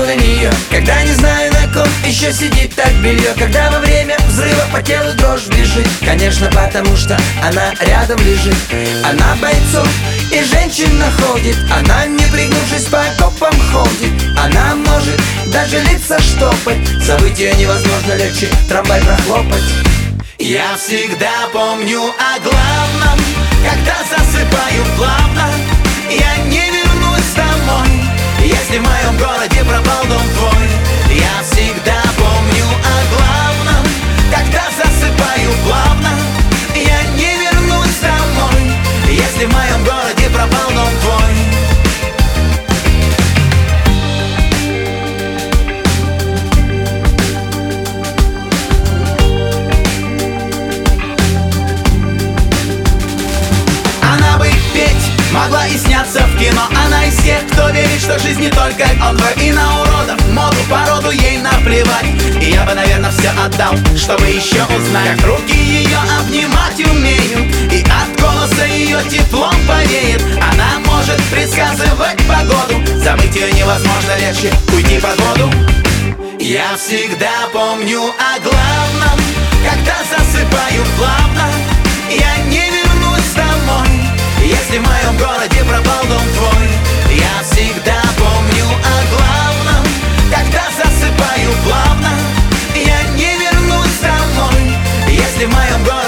на нее, когда не знаю, на ком еще сидит так белье, когда во время взрыва по телу дрожь бежит. Конечно, потому что она рядом лежит. Она бойцов и женщин находит. Она, не пригнувшись, по окопам ходит. Она может даже лица штопать. Забыть ее невозможно, легче трамвай прохлопать. Я всегда помню о главном, когда засыпаю плавно. Я не вернусь домой, если в моем городе пропал дом твой. Я всегда помню о главном, когда засыпаю плавно. Я не вернусь домой, если в моем городе пропал дом твой. Могла и сняться в кино. Она из тех, кто верит, что жизнь не только он. И на уродов, моду, породу ей наплевать. И я бы, наверное, все отдал, чтобы еще узнать, как руки ее обнимать умеют, и от голоса ее теплом повеет. Она может предсказывать погоду. Забыть ее невозможно, легче уйти под воду. Я всегда помню о главном, когда засыпаю плавно. Я не вернусь домой, если в моем городе пропал дом твой. Я всегда помню о главном, когда засыпаю плавно. Я не вернусь домой, если в моем городе